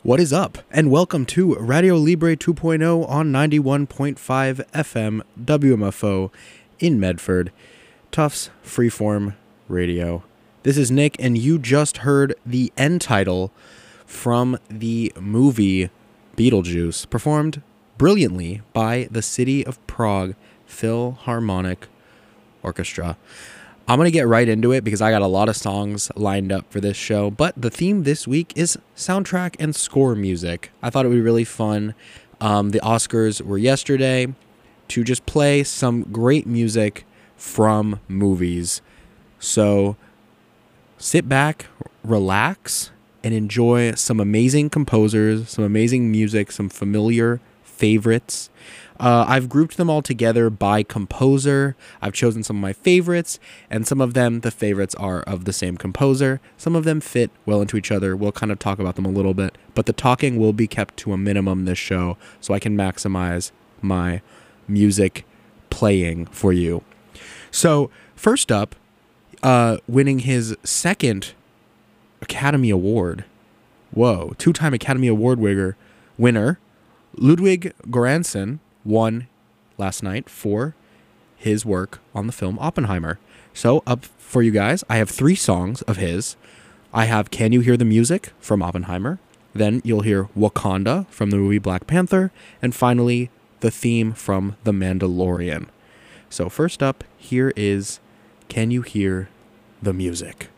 What is up? And welcome to Radio Libre 2.0 on 91.5 FM WMFO in Medford, Tufts Freeform Radio. This is Nick, and you just heard the end title from the movie Beetlejuice, performed brilliantly by the City of Prague Philharmonic Orchestra. I'm going to get right into it because I got a lot of songs lined up for this show, but the theme this week is soundtrack and score music. I thought it would be really fun. The Oscars were yesterday to just play some great music from movies. So sit back, relax, and enjoy some amazing composers, some amazing music, some familiar favorites. I've grouped them all together by composer. I've chosen some of my favorites, and some of them, the favorites are of the same composer. Some of them fit well into each other. We'll kind of talk about them a little bit, but the talking will be kept to a minimum this show so I can maximize my music playing for you. So first up, winning his second Academy Award. Whoa, two-time Academy Award winner, Ludwig Göransson, won last night for his work on the film Oppenheimer. So up for you guys, I have 3 songs of his. I have Can You Hear the Music from Oppenheimer. Then you'll hear Wakanda from the movie Black Panther. And finally, the theme from The Mandalorian. So first up, here is Can You Hear the Music?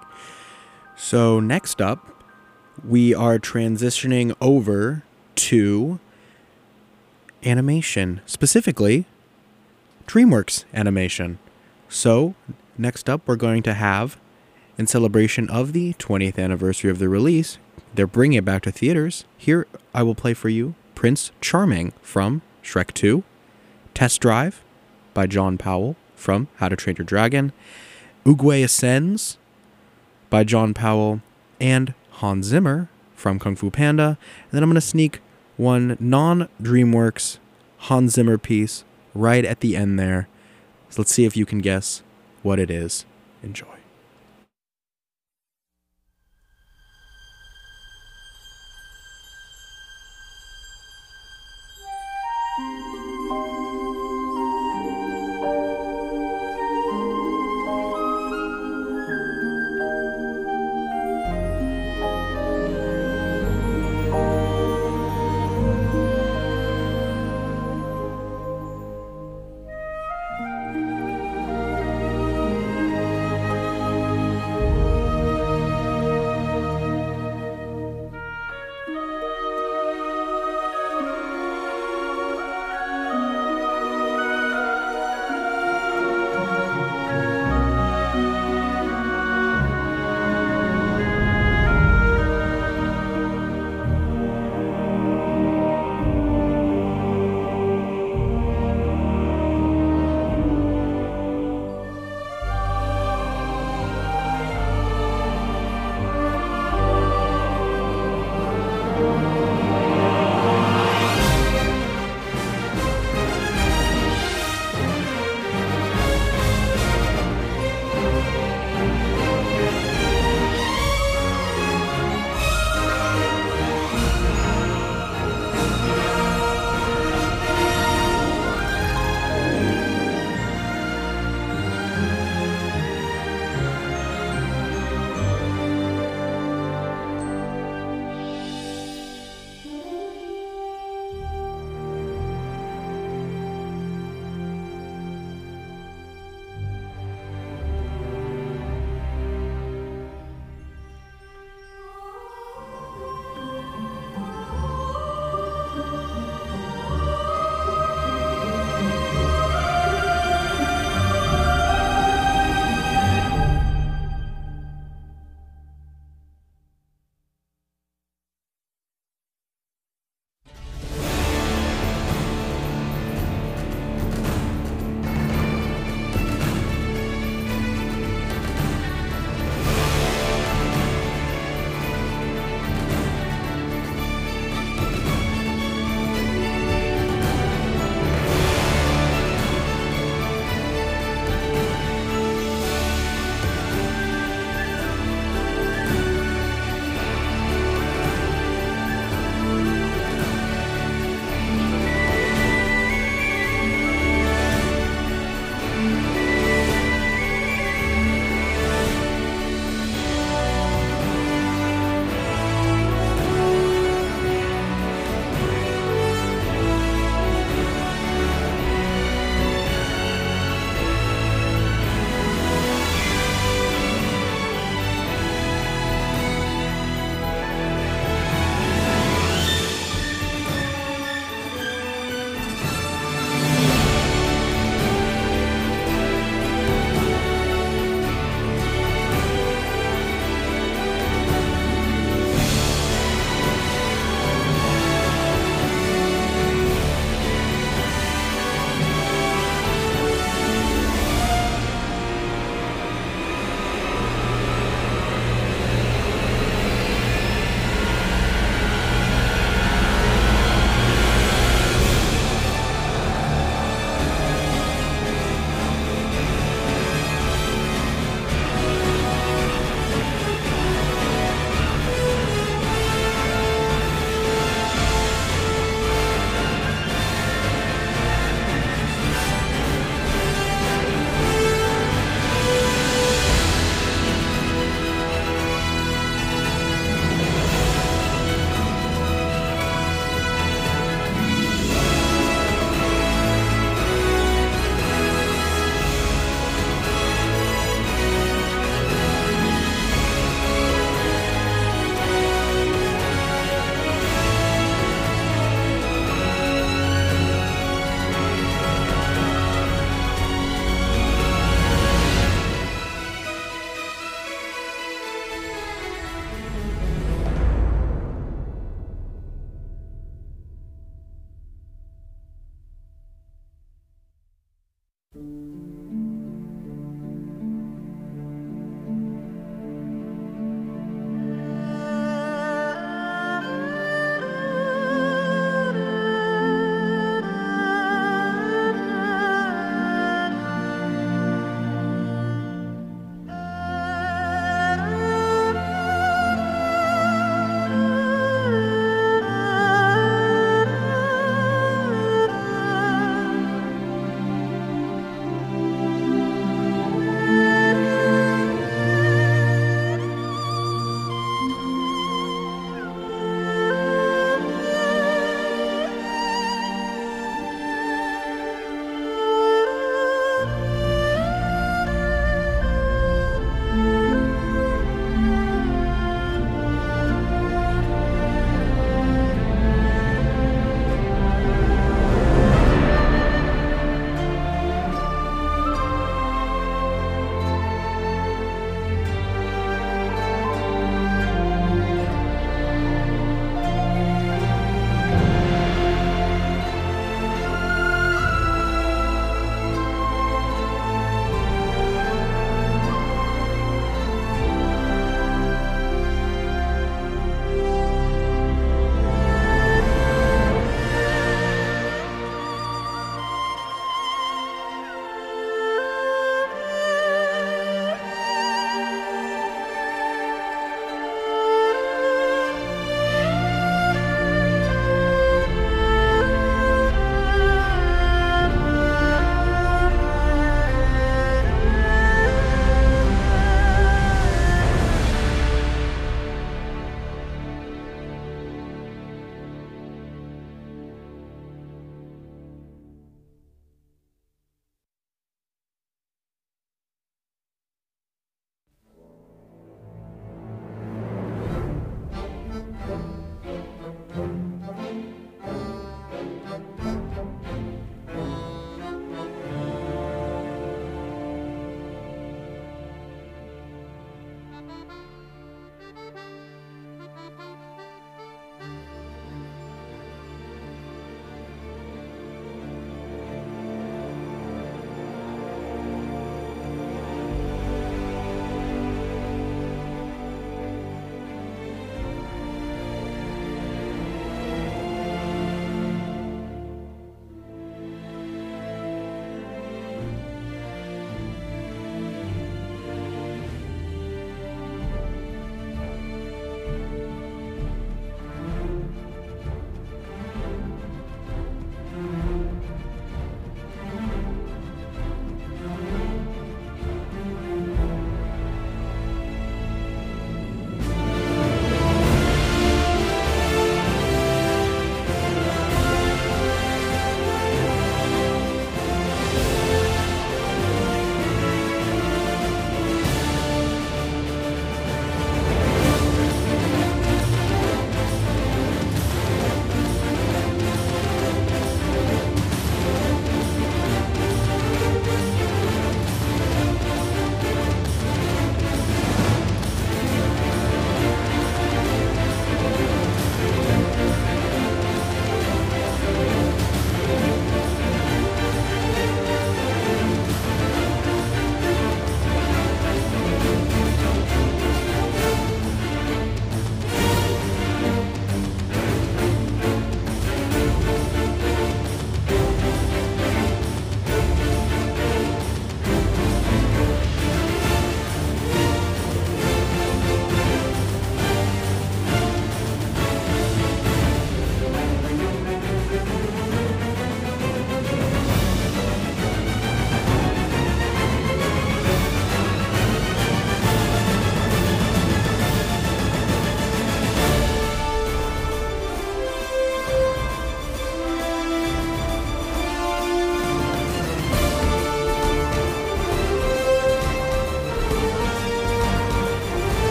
So next up, we are transitioning over to animation, specifically DreamWorks animation. So next up, we're going to have, in celebration of the 20th anniversary of the release, they're bringing it back to theaters. Here, I will play for you Prince Charming from Shrek 2, Test Drive by John Powell from How to Train Your Dragon, Oogway Ascends by John Powell, and Hans Zimmer from Kung Fu Panda. And then I'm going to sneak one non-DreamWorks Hans Zimmer piece right at the end there. So let's see if you can guess what it is. Enjoy.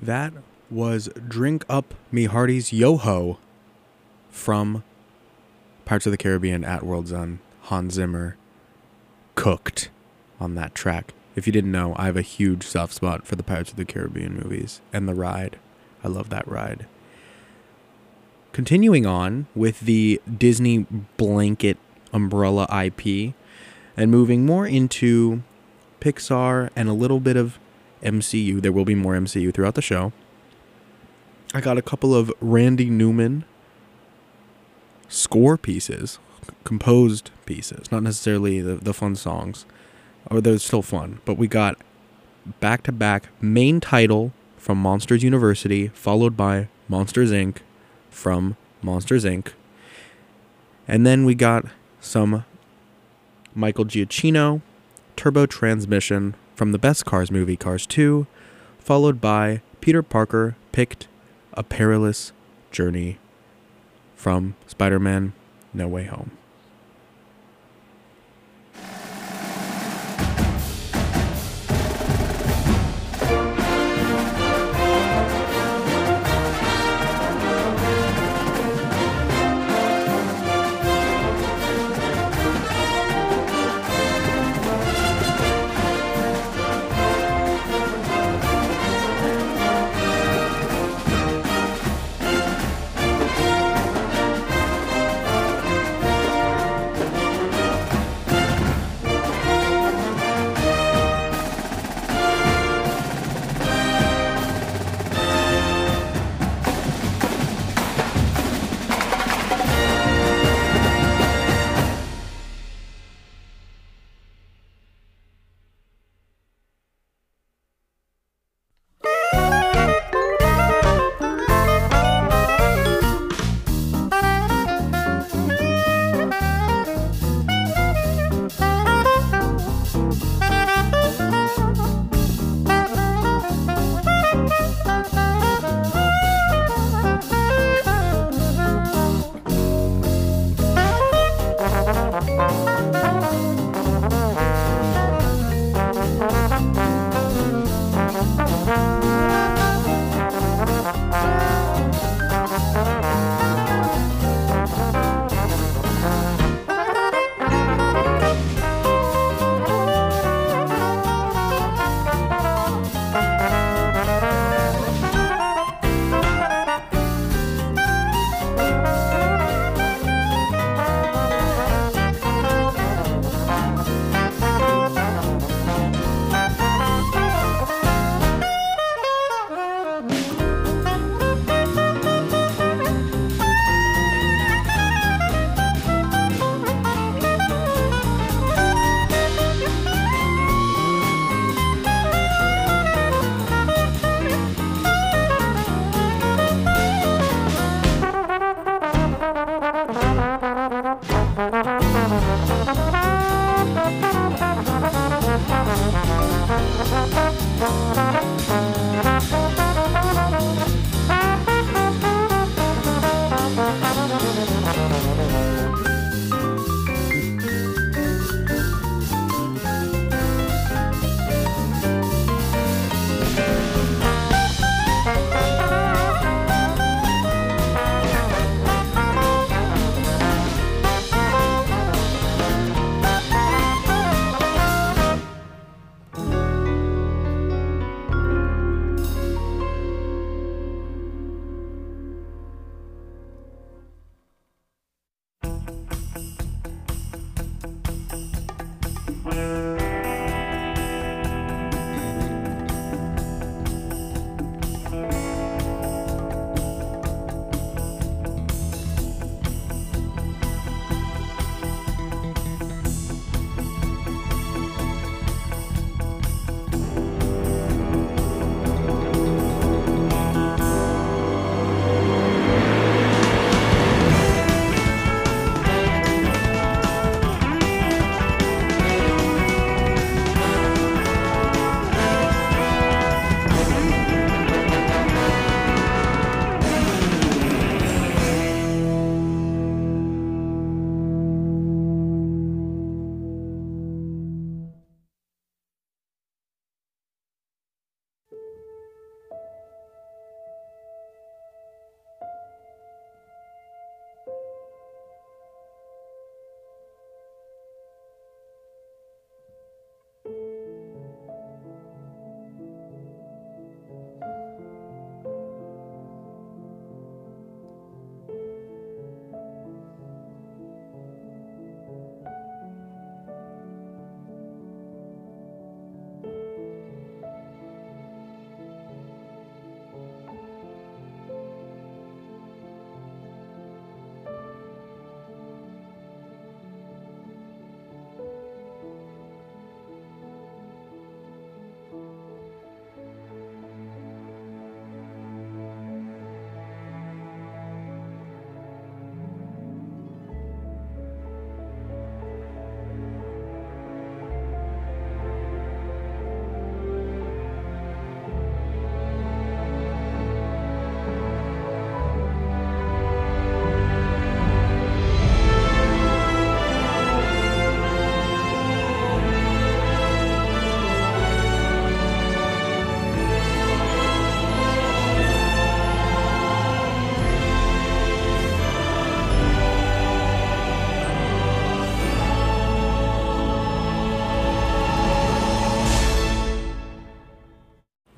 That was Drink Up Me Hearty's Yo-Ho from Pirates of the Caribbean at World's End. Hans Zimmer cooked on that track. If you didn't know, I have a huge soft spot for the Pirates of the Caribbean movies and the ride. I love that ride. Continuing on with the Disney blanket umbrella IP and moving more into Pixar and a little bit of MCU. There will be more MCU throughout the show. I got a couple of Randy Newman score pieces, composed pieces, not necessarily the fun songs, or they're still fun, but we got back-to-back main title from Monsters University, followed by Monsters Inc. from Monsters Inc. And then we got some Michael Giacchino, Turbo Transmission from the best Cars movie, Cars 2, followed by Peter Parker picked A Perilous Journey from Spider-Man No Way Home.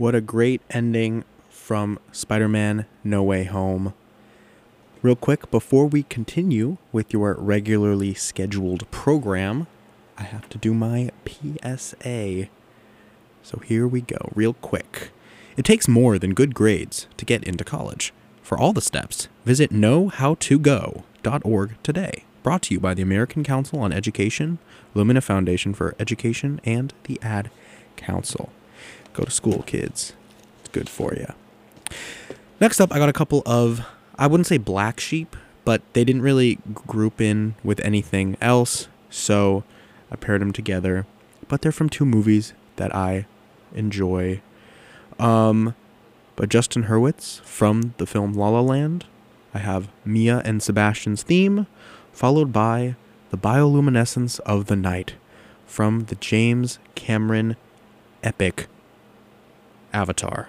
What a great ending from Spider-Man No Way Home. Real quick, before we continue with your regularly scheduled program, I have to do my PSA. So here we go, real quick. It takes more than good grades to get into college. For all the steps, visit knowhowtogo.org today. Brought to you by the American Council on Education, Lumina Foundation for Education, and the Ad Council. Go to school, kids. It's good for you. Next up, I got a couple of, I wouldn't say black sheep, but they didn't really group in with anything else, so I paired them together. But they're from two movies that I enjoy. But Justin Hurwitz from the film La La Land. I have Mia and Sebastian's theme, followed by The Bioluminescence of the Night from the James Cameron epic Avatar.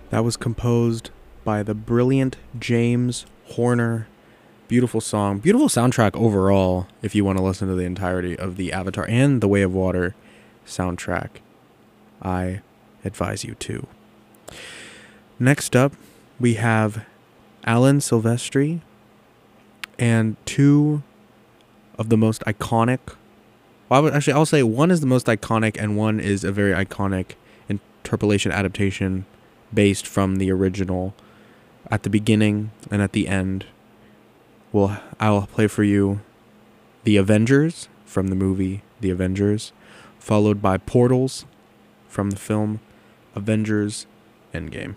That was composed by the brilliant James Horner. Beautiful song, beautiful soundtrack overall, if you want to listen to the entirety of the Avatar and the Way of Water soundtrack. I advise you to. Next up, we have Alan Silvestri and two of the most iconic. Well, I'll say one is the most iconic and one is a very iconic interpolation adaptation based from the original at the beginning and at the end. Well, I'll play for you The Avengers from the movie The Avengers, followed by Portals from the film Avengers Endgame.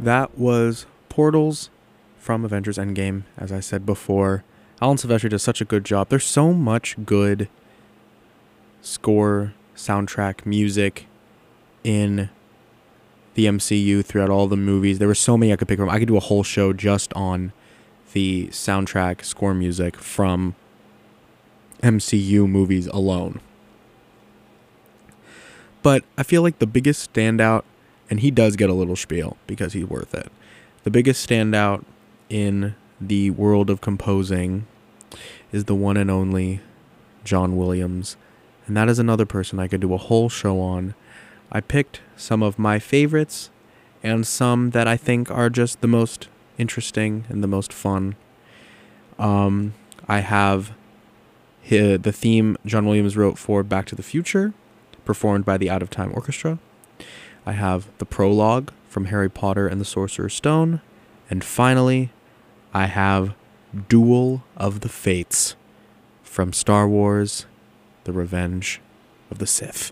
That was Portals from Avengers Endgame, as I said before. Alan Silvestri does such a good job. There's so much good score, soundtrack, music in the MCU throughout all the movies. There were so many I could pick from. I could do a whole show just on the soundtrack, score music from MCU movies alone. But I feel like the biggest standout, and he does get a little spiel because he's worth it. The biggest standout in the world of composing is the one and only John Williams. And that is another person I could do a whole show on. I picked some of my favorites and some that I think are just the most interesting and the most fun. I have the theme John Williams wrote for Back to the Future, performed by the Out of Time Orchestra. I have the prologue from Harry Potter and the Sorcerer's Stone. And finally, I have Duel of the Fates from Star Wars: The Revenge of the Sith.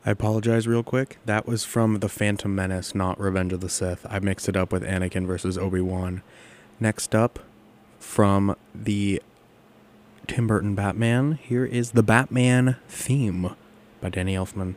I apologize real quick. That was from The Phantom Menace, not Revenge of the Sith. I mixed it up with Anakin versus Obi-Wan. Next up, from the Tim Burton Batman, here is the Batman theme by Danny Elfman.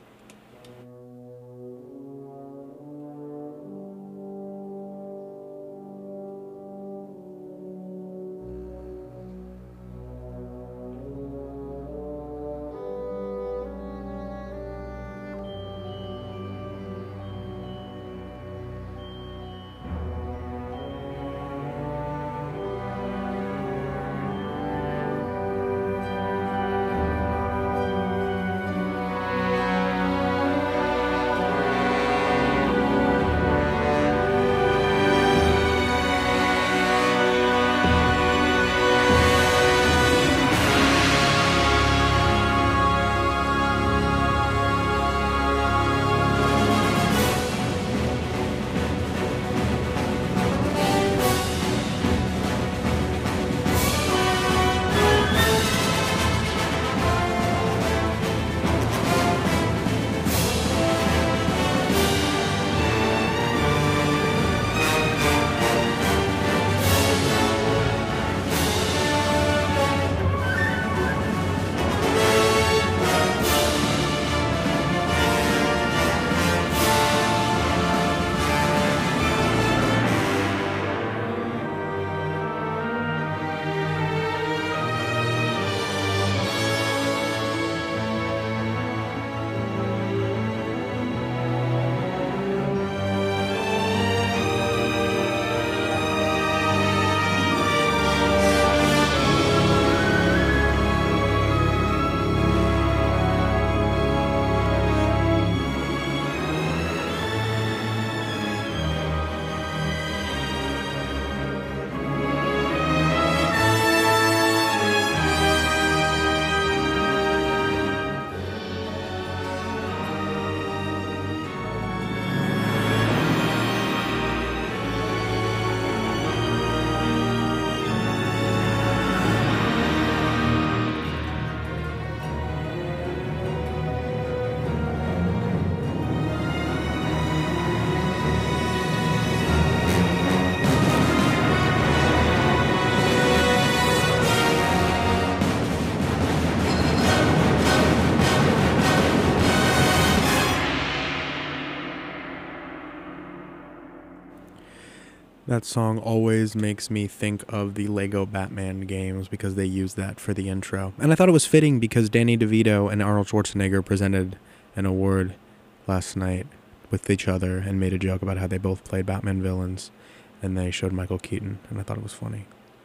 That song always makes me think of the Lego Batman games because they use that for the intro. And I thought it was fitting because Danny DeVito and Arnold Schwarzenegger presented an award last night with each other and made a joke about how they both played Batman villains, and they showed Michael Keaton, and I thought it was funny.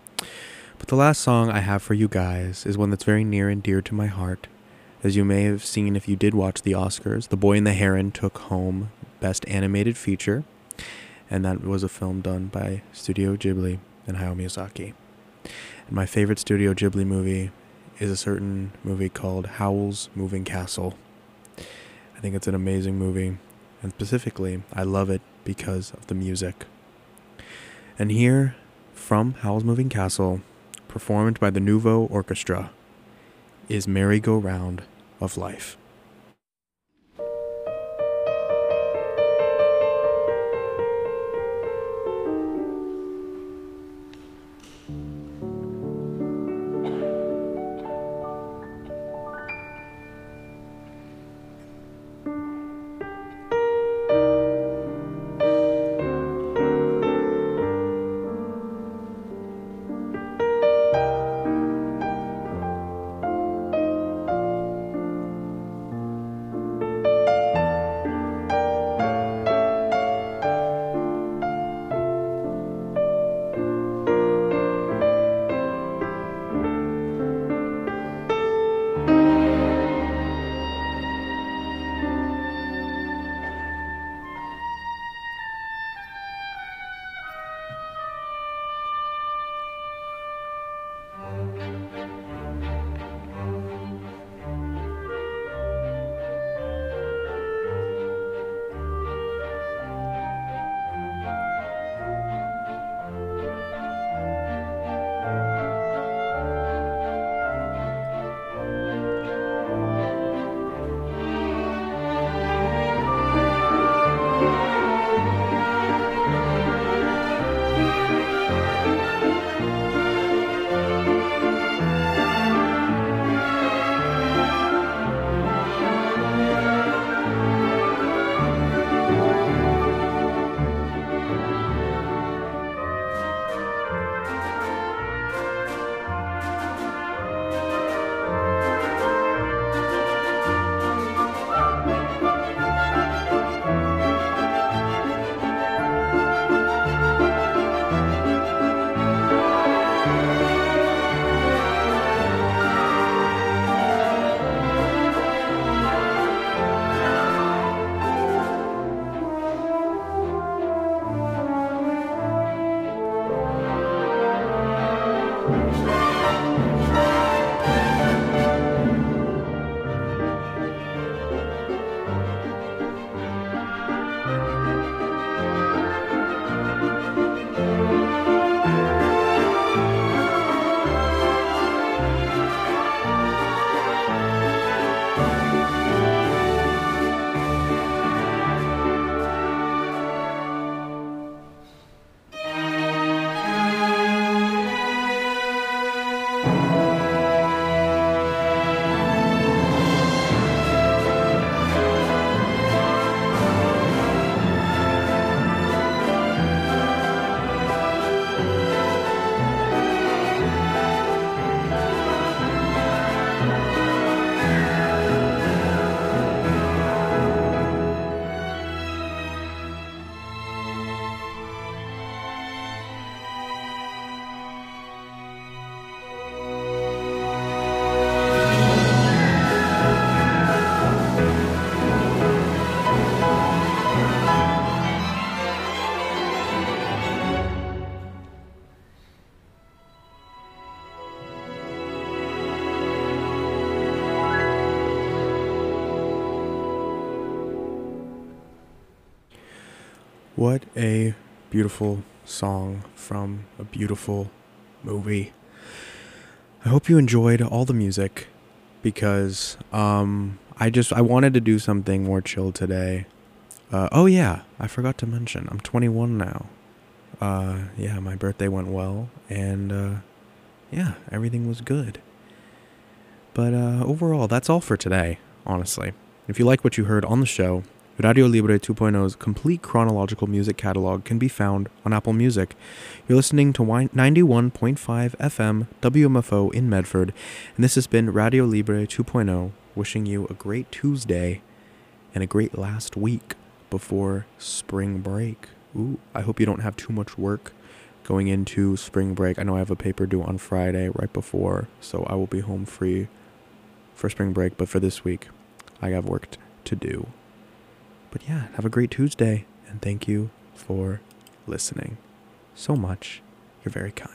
But the last song I have for you guys is one that's very near and dear to my heart. As you may have seen if you did watch the Oscars, The Boy and the Heron took home Best Animated Feature, and that was a film done by Studio Ghibli and Hayao Miyazaki. And my favorite Studio Ghibli movie is a certain movie called Howl's Moving Castle. I think it's an amazing movie, and specifically, I love it because of the music. And here, from Howl's Moving Castle, performed by the Nouveau Orchestra, is Merry-Go-Round of Life. What a beautiful song from a beautiful movie. I hope you enjoyed all the music because I wanted to do something more chill today. Oh yeah, I forgot to mention I'm 21 now. Yeah, my birthday went well and yeah, everything was good. But overall, that's all for today, honestly. If you like what you heard on the show, Radio Libre 2.0's complete chronological music catalog can be found on Apple Music. You're listening to 91.5 FM WMFO in Medford, and this has been Radio Libre 2.0, wishing you a great Tuesday and a great last week before spring break. Ooh, I hope you don't have too much work going into spring break. I know I have a paper due on Friday right before, so I will be home free for spring break, but for this week, I have work to do. But yeah, have a great Tuesday, and thank you for listening so much. You're very kind.